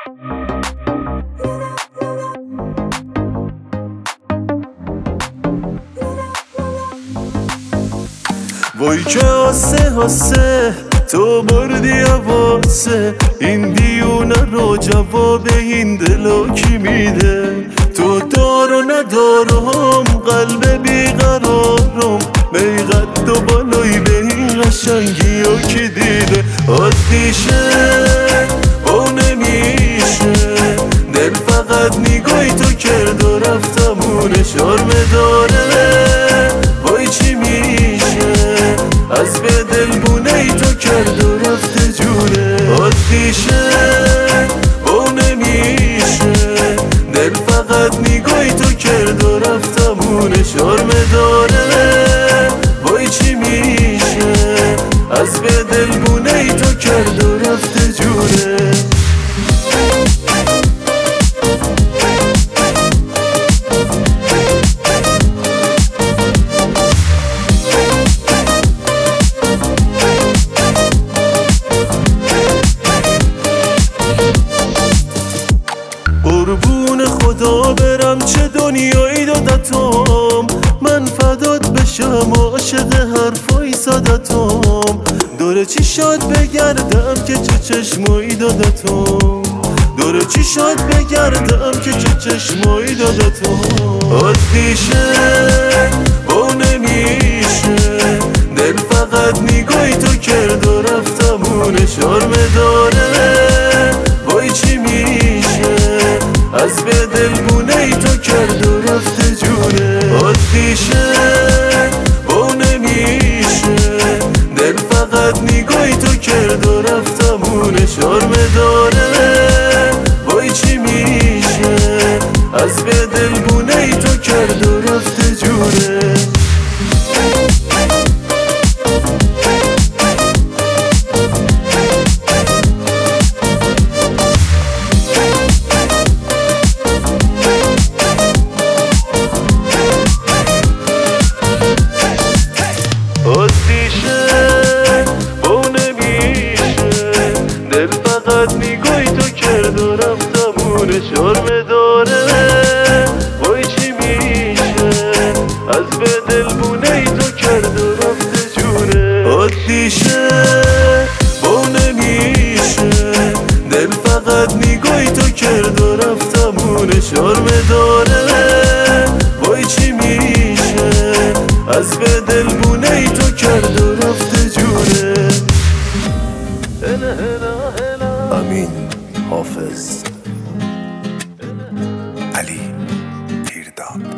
وای که آسه تو بردی حواسه این دیونه رو جواب این دلو کی میده؟ تو دار و ندارم قلب بیقرارم می قد و بالای به این قشنگی ها کی دیده؟ عادیشه با نمیشه دل فقط نگاهی تو کرد و رفتمونه شرمه داره وای چی میشه از به دل بونه ای تو کرد و رفته جونه؟ عادیشه با نمیشه دل فقط نگاهی تو کرد و رفتمونه شرمه داره وای چی میشه از به دل بونه ای تو کرد و رفته جونه؟ قربون خدا برم چه دنیایی دادتم من فدات بشم عاشق حرفای سادتم دوره چی شاد بگردم که چه چشمایی دادتم دوره چی شاد بگردم که چه چشمایی دادتم؟ عادیشه با نمیشه دل فقط نگاهی تو کرد و رفتمونه شرمه داره وای چی میشه از به دل بونه ای تو کرد و رفته جونه؟ عادیشه با نمیشه دل فقط نگاهی تو کرد و رفتمونه شرمه داره وای چی میشه از به دل بونه ای تو کرد و رفته جونه؟ عادیشه با نمیشه دل فقط نگاهی تو کرد و رفتمونه شرمه داره وای چی میشه از به دل بونه ای تو کرد و رفته جونه؟ عادیشه با نمیشه دل فقط نگاهی تو کرد و رفتمونه شرمه داره وای چی میشه از به دل بونه ای تو کرد و رفته جونه؟ امین حافظ علی پیرداد